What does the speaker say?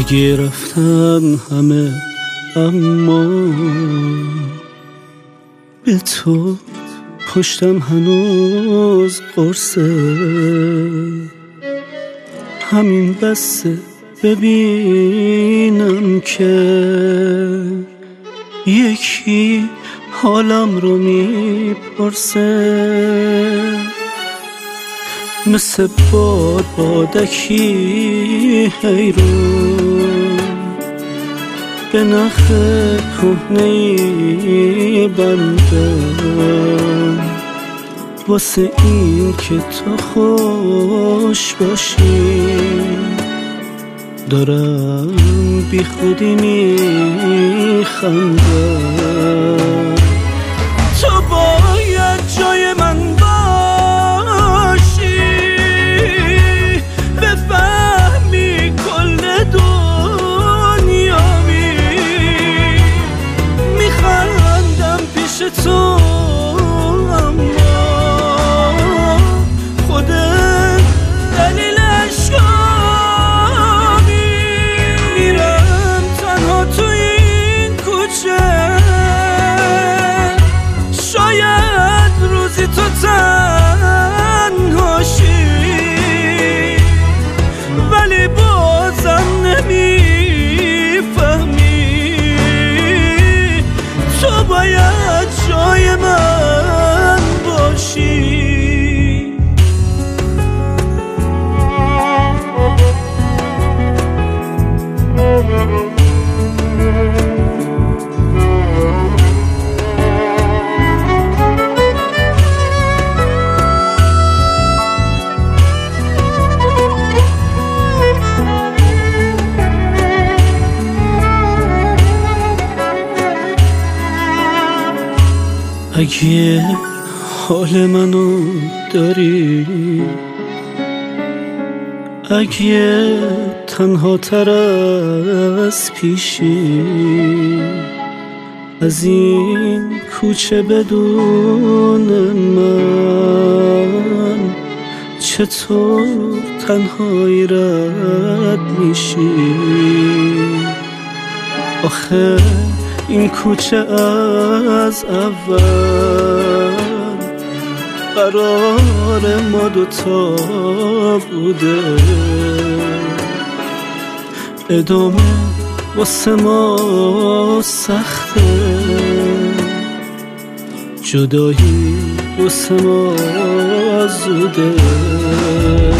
اگه رفتن همه اما به تو پشتم هنوز قرصه، همین بسه ببینم که یکی حالم رو میپرسه. مثل بادکی حیرون به نخ کهنه‌ای بندم، واسه این که تو خوش باشی دارم بی خودی میخندم. تو باید جای من باشی، بفهمی کل دنیامی، میخندم پیش تو اما خودت دلیل اشکامی. میرم تنها تو این کوچه، شاید روزی تو تنهاشی، ولی بازم نمیفهمی تو باید جای من باشی. اگه حال منو داری، اگه تنها تر از پیشی، از این کوچه بدون من چطور تنهایی رد میشی؟ آخه این کوچه از اول قرار ما دوتا بوده، ادامه واسه ما سخته، جدایی واسه ما زوده.